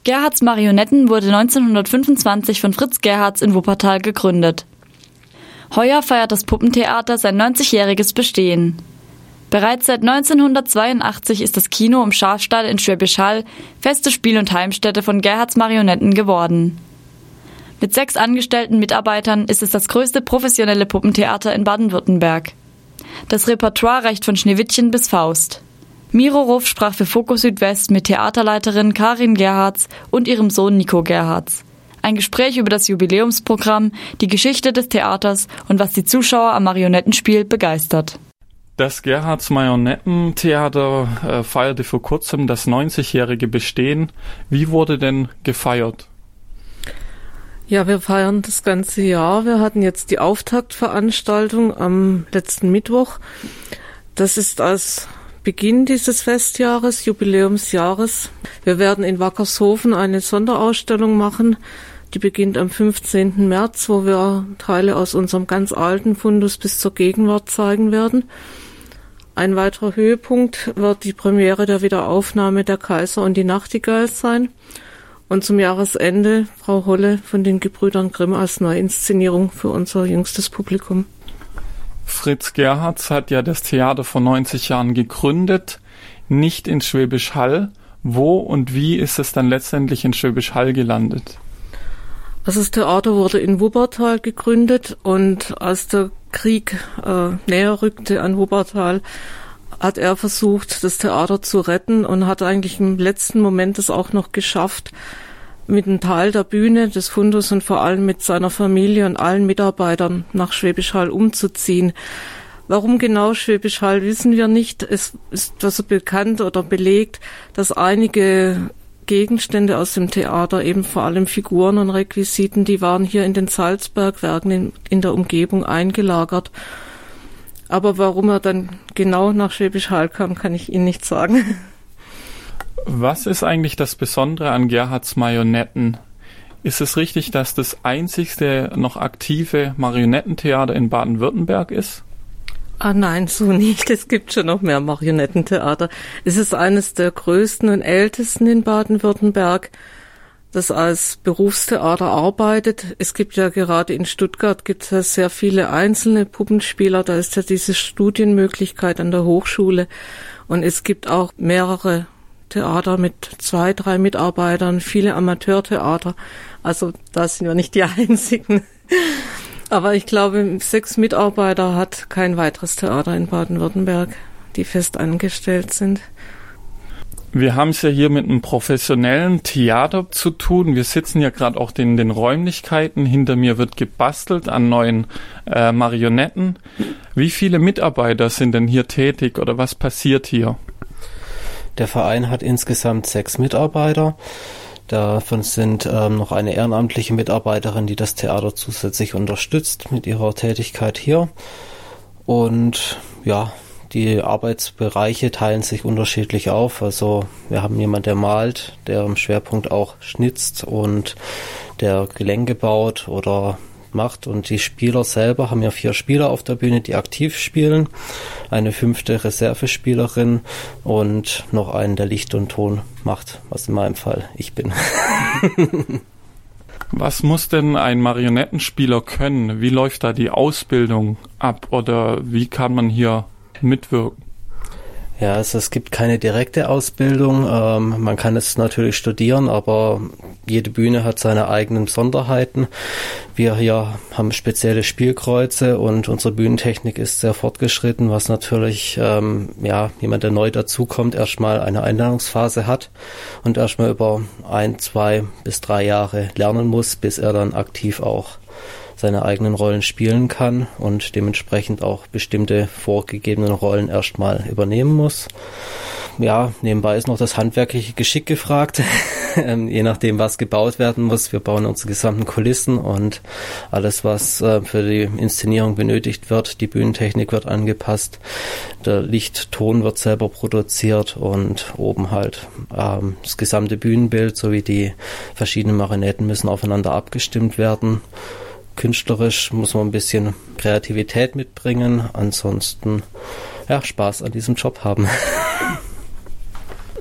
Gerhardts Marionetten wurde 1925 von Fritz Gerhardts in Wuppertal gegründet. Heuer feiert das Puppentheater sein 90-jähriges Bestehen. Bereits seit 1982 ist das Kino im Schafstall in Schwäbisch Hall feste Spiel- und Heimstätte von Gerhardts Marionetten geworden. Mit 6 angestellten Mitarbeitern ist es das größte professionelle Puppentheater in Baden-Württemberg. Das Repertoire reicht von Schneewittchen bis Faust. Miro Ruff sprach für Fokus Südwest mit Theaterleiterin Karin Gerhardts und ihrem Sohn Nico Gerhardts. Ein Gespräch über das Jubiläumsprogramm, die Geschichte des Theaters und was die Zuschauer am Marionettenspiel begeistert. Das Gerhardts Marionettentheater feierte vor kurzem das 90-jährige Bestehen. Wie wurde denn gefeiert? Ja, wir feiern das ganze Jahr. Wir hatten jetzt die Auftaktveranstaltung am letzten Mittwoch. Das ist als Beginn dieses Festjahres, Jubiläumsjahres. Wir werden in Wackershofen eine Sonderausstellung machen, die beginnt am 15. März, wo wir Teile aus unserem ganz alten Fundus bis zur Gegenwart zeigen werden. Ein weiterer Höhepunkt wird die Premiere der Wiederaufnahme Der Kaiser und die Nachtigall sein. Und zum Jahresende Frau Holle von den Gebrüdern Grimm als Neuinszenierung für unser jüngstes Publikum. Fritz Gerhardts hat ja das Theater vor 90 Jahren gegründet, nicht in Schwäbisch Hall. Wo und wie ist es dann letztendlich in Schwäbisch Hall gelandet? Also das Theater wurde in Wuppertal gegründet und als der Krieg näher rückte an Wuppertal, hat er versucht, das Theater zu retten und hat eigentlich im letzten Moment es auch noch geschafft, mit einem Teil der Bühne, des Fundus und vor allem mit seiner Familie und allen Mitarbeitern nach Schwäbisch Hall umzuziehen. Warum genau Schwäbisch Hall, wissen wir nicht. Es ist also bekannt oder belegt, dass einige Gegenstände aus dem Theater, eben vor allem Figuren und Requisiten, die waren hier in den Salzbergwerken in der Umgebung eingelagert. Aber warum er dann genau nach Schwäbisch Hall kam, kann ich Ihnen nicht sagen. Was ist eigentlich das Besondere an Gerhardts Marionetten? Ist es richtig, dass das einzigste noch aktive Marionettentheater in Baden-Württemberg ist? Ah nein, so nicht. Es gibt schon noch mehr Marionettentheater. Es ist eines der größten und ältesten in Baden-Württemberg, das als Berufstheater arbeitet. Es gibt ja gerade in Stuttgart gibt es sehr viele einzelne Puppenspieler. Da ist ja diese Studienmöglichkeit an der Hochschule. Und es gibt auch mehrere Theater mit 2, 3 Mitarbeitern, viele Amateurtheater. Also da sind wir nicht die einzigen. Aber ich glaube, 6 Mitarbeiter hat kein weiteres Theater in Baden-Württemberg, die fest angestellt sind. Wir haben es ja hier mit einem professionellen Theater zu tun. Wir sitzen ja gerade auch in den Räumlichkeiten. Hinter mir wird gebastelt an neuen Marionetten. Wie viele Mitarbeiter sind denn hier tätig oder was passiert hier? Der Verein hat insgesamt 6 Mitarbeiter. Davon sind noch eine ehrenamtliche Mitarbeiterin, die das Theater zusätzlich unterstützt mit ihrer Tätigkeit hier. Und ja, die Arbeitsbereiche teilen sich unterschiedlich auf. Also wir haben jemanden, der malt, der im Schwerpunkt auch schnitzt und der Gelenke baut oder macht. Und die Spieler selber haben ja 4 Spieler auf der Bühne, die aktiv spielen. Eine 5. Reservespielerin und noch einen, der Licht und Ton macht, was in meinem Fall ich bin. Was muss denn ein Marionettenspieler können? Wie läuft da die Ausbildung ab oder wie kann man hier mitwirken? Ja, also es gibt keine direkte Ausbildung. Man kann es natürlich studieren, aber jede Bühne hat seine eigenen Besonderheiten. Wir hier haben spezielle Spielkreuze und unsere Bühnentechnik ist sehr fortgeschritten, was natürlich jemand, der neu dazukommt, erstmal eine Einlernungsphase hat und erstmal über 1, 2 bis 3 Jahre lernen muss, bis er dann aktiv auch seine eigenen Rollen spielen kann und dementsprechend auch bestimmte vorgegebenen Rollen erstmal übernehmen muss. Ja, nebenbei ist noch das handwerkliche Geschick gefragt, je nachdem, was gebaut werden muss. Wir bauen unsere gesamten Kulissen und alles, was für die Inszenierung benötigt wird. Die Bühnentechnik wird angepasst, der Lichtton wird selber produziert und oben halt das gesamte Bühnenbild sowie die verschiedenen Marionetten müssen aufeinander abgestimmt werden. Künstlerisch muss man ein bisschen Kreativität mitbringen, ansonsten Spaß an diesem Job haben.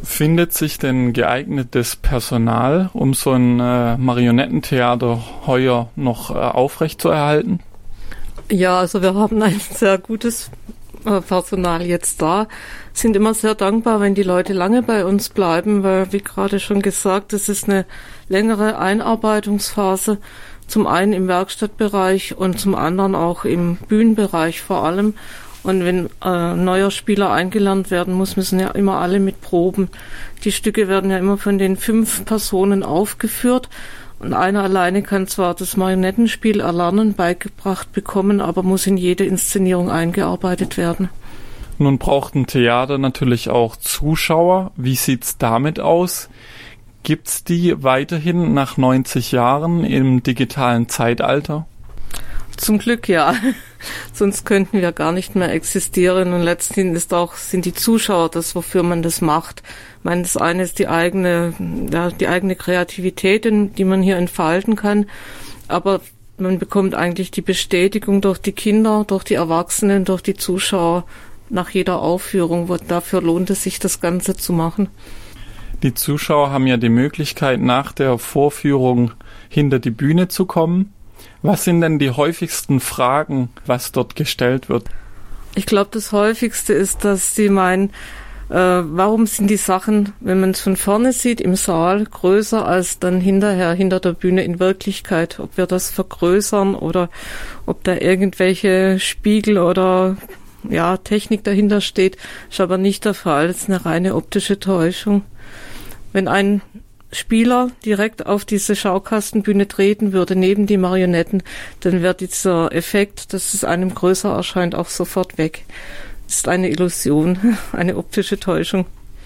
Findet sich denn geeignetes Personal, um so ein Marionettentheater heuer noch aufrechtzuerhalten? Ja, also wir haben ein sehr gutes Personal jetzt da, sind immer sehr dankbar, wenn die Leute lange bei uns bleiben, weil, wie gerade schon gesagt, es ist eine längere Einarbeitungsphase, zum einen im Werkstattbereich und zum anderen auch im Bühnenbereich vor allem. Und wenn neuer Spieler eingelernt werden muss, müssen ja immer alle mit proben. Die Stücke werden ja immer von den 5 Personen aufgeführt. Und einer alleine kann zwar das Marionettenspiel erlernen, beigebracht bekommen, aber muss in jede Inszenierung eingearbeitet werden. Nun braucht ein Theater natürlich auch Zuschauer. Wie sieht's damit aus? Gibt's die weiterhin nach 90 Jahren im digitalen Zeitalter? Zum Glück ja, sonst könnten wir gar nicht mehr existieren und letztendlich sind die Zuschauer das, wofür man das macht. Ich meine, das eine ist die eigene Kreativität, die man hier entfalten kann, aber man bekommt eigentlich die Bestätigung durch die Kinder, durch die Erwachsenen, durch die Zuschauer nach jeder Aufführung. Dafür lohnt es sich, das Ganze zu machen. Die Zuschauer haben ja die Möglichkeit, nach der Vorführung hinter die Bühne zu kommen. Was sind denn die häufigsten Fragen, was dort gestellt wird? Ich glaube, das häufigste ist, dass sie meinen, warum sind die Sachen, wenn man es von vorne sieht, im Saal größer als dann hinterher, hinter der Bühne in Wirklichkeit? Ob wir das vergrößern oder ob da irgendwelche Spiegel oder Technik dahinter steht, ist aber nicht der Fall. Das ist eine reine optische Täuschung. Wenn ein Spieler direkt auf diese Schaukastenbühne treten würde, neben die Marionetten, dann wäre dieser Effekt, dass es einem größer erscheint, auch sofort weg. Das ist eine Illusion, eine optische Täuschung.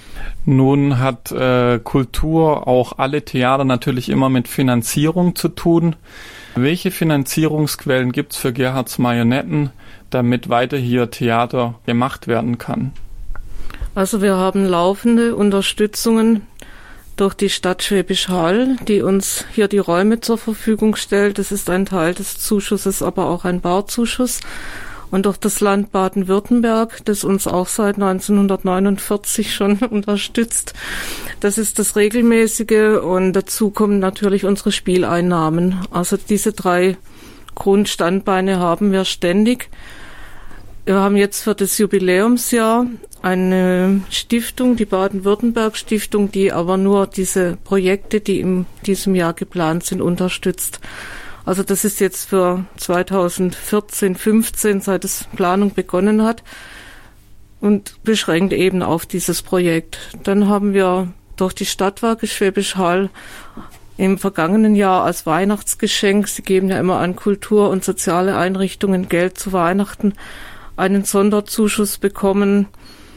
Nun hat Kultur, auch alle Theater, natürlich immer mit Finanzierung zu tun. Welche Finanzierungsquellen gibt's für Gerhards Marionetten, damit weiter hier Theater gemacht werden kann? Also wir haben laufende Unterstützungen durch die Stadt Schwäbisch Hall, die uns hier die Räume zur Verfügung stellt. Das ist ein Teil des Zuschusses, aber auch ein Bauzuschuss. Und durch das Land Baden-Württemberg, das uns auch seit 1949 schon unterstützt. Das ist das Regelmäßige und dazu kommen natürlich unsere Spieleinnahmen. Also diese 3 Grundstandbeine haben wir ständig. Wir haben jetzt für das Jubiläumsjahr eine Stiftung, die Baden-Württemberg-Stiftung, die aber nur diese Projekte, die in diesem Jahr geplant sind, unterstützt. Also das ist jetzt für 2014, 15, seit es Planung begonnen hat und beschränkt eben auf dieses Projekt. Dann haben wir durch die Stadtwerke Schwäbisch Hall im vergangenen Jahr als Weihnachtsgeschenk, sie geben ja immer an Kultur- und soziale Einrichtungen Geld zu Weihnachten, einen Sonderzuschuss bekommen.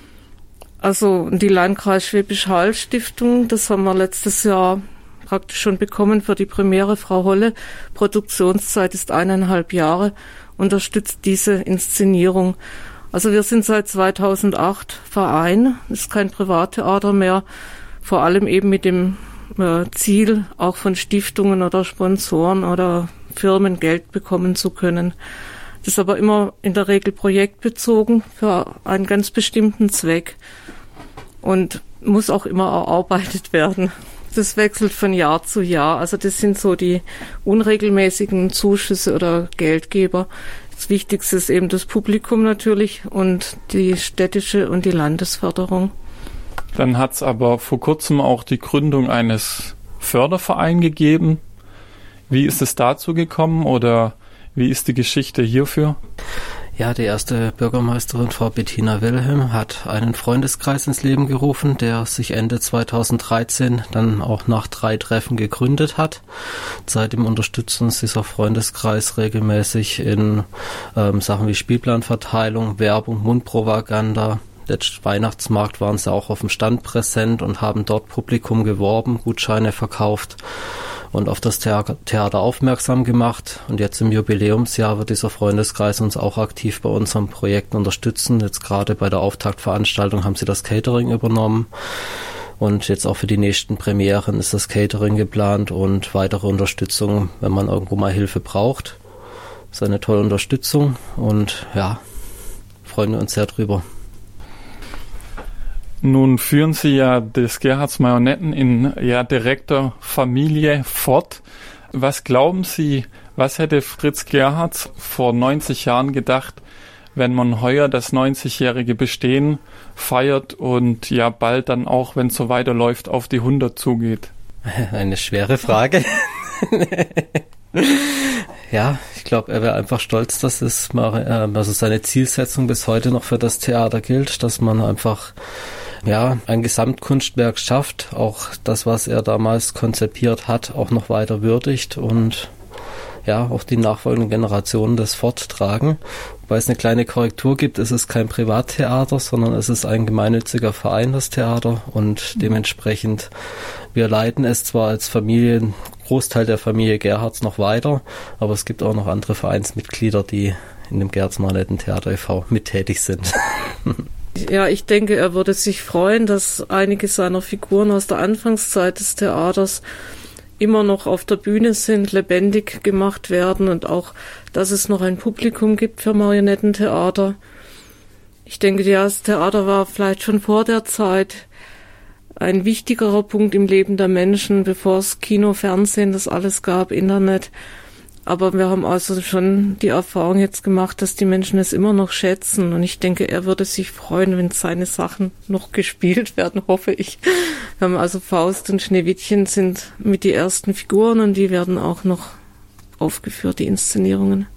Also die Landkreis Schwäbisch Hall Stiftung, das haben wir letztes Jahr praktisch schon bekommen für die Premiere Frau Holle. Produktionszeit ist 1,5 Jahre, unterstützt diese Inszenierung. Also wir sind seit 2008 Verein, ist kein Privattheater mehr, vor allem eben mit dem Ziel, auch von Stiftungen oder Sponsoren oder Firmen Geld bekommen zu können. Das ist aber immer in der Regel projektbezogen für einen ganz bestimmten Zweck und muss auch immer erarbeitet werden. Das wechselt von Jahr zu Jahr. Also das sind so die unregelmäßigen Zuschüsse oder Geldgeber. Das Wichtigste ist eben das Publikum natürlich und die städtische und die Landesförderung. Dann hat es aber vor kurzem auch die Gründung eines Fördervereins gegeben. Wie ist es dazu gekommen oder wie ist die Geschichte hierfür? Ja, die erste Bürgermeisterin, Frau Bettina Wilhelm, hat einen Freundeskreis ins Leben gerufen, der sich Ende 2013 dann auch nach 3 Treffen gegründet hat. Seitdem unterstützt uns dieser Freundeskreis regelmäßig in Sachen wie Spielplanverteilung, Werbung, Mundpropaganda. Letzten Weihnachtsmarkt waren sie auch auf dem Stand präsent und haben dort Publikum geworben, Gutscheine verkauft und auf das Theater aufmerksam gemacht. Und jetzt im Jubiläumsjahr wird dieser Freundeskreis uns auch aktiv bei unseren Projekten unterstützen. Jetzt gerade bei der Auftaktveranstaltung haben sie das Catering übernommen. Und jetzt auch für die nächsten Premieren ist das Catering geplant und weitere Unterstützung, wenn man irgendwo mal Hilfe braucht. Das ist eine tolle Unterstützung und ja, freuen wir uns sehr drüber. Nun führen Sie ja das Gerhards Marionetten in direkter Familie fort. Was glauben Sie, was hätte Fritz Gerhards vor 90 Jahren gedacht, wenn man heuer das 90-jährige Bestehen feiert und ja bald dann auch, wenn es so weiterläuft, auf die 100 zugeht? Eine schwere Frage. Ja, ich glaube, er wäre einfach stolz, dass also seine Zielsetzung bis heute noch für das Theater gilt, dass man einfach ein Gesamtkunstwerk schafft, auch das, was er damals konzipiert hat, auch noch weiter würdigt und auch die nachfolgenden Generationen das forttragen. Wobei es eine kleine Korrektur gibt, es ist kein Privattheater, sondern es ist ein gemeinnütziger Verein, das Theater, und dementsprechend, wir leiten es zwar als Familie, Großteil der Familie Gerhards noch weiter, aber es gibt auch noch andere Vereinsmitglieder, die in dem Gerhards Marionettentheater e.V. mittätig sind. Ja, ich denke, er würde sich freuen, dass einige seiner Figuren aus der Anfangszeit des Theaters immer noch auf der Bühne sind, lebendig gemacht werden und auch, dass es noch ein Publikum gibt für Marionettentheater. Ich denke, das Theater war vielleicht schon vor der Zeit ein wichtigerer Punkt im Leben der Menschen, bevor es Kino, Fernsehen, das alles gab, Internet. Aber wir haben also schon die Erfahrung jetzt gemacht, dass die Menschen es immer noch schätzen. Und ich denke, er würde sich freuen, wenn seine Sachen noch gespielt werden, hoffe ich. Wir haben also Faust und Schneewittchen sind mit die ersten Figuren und die werden auch noch aufgeführt, die Inszenierungen.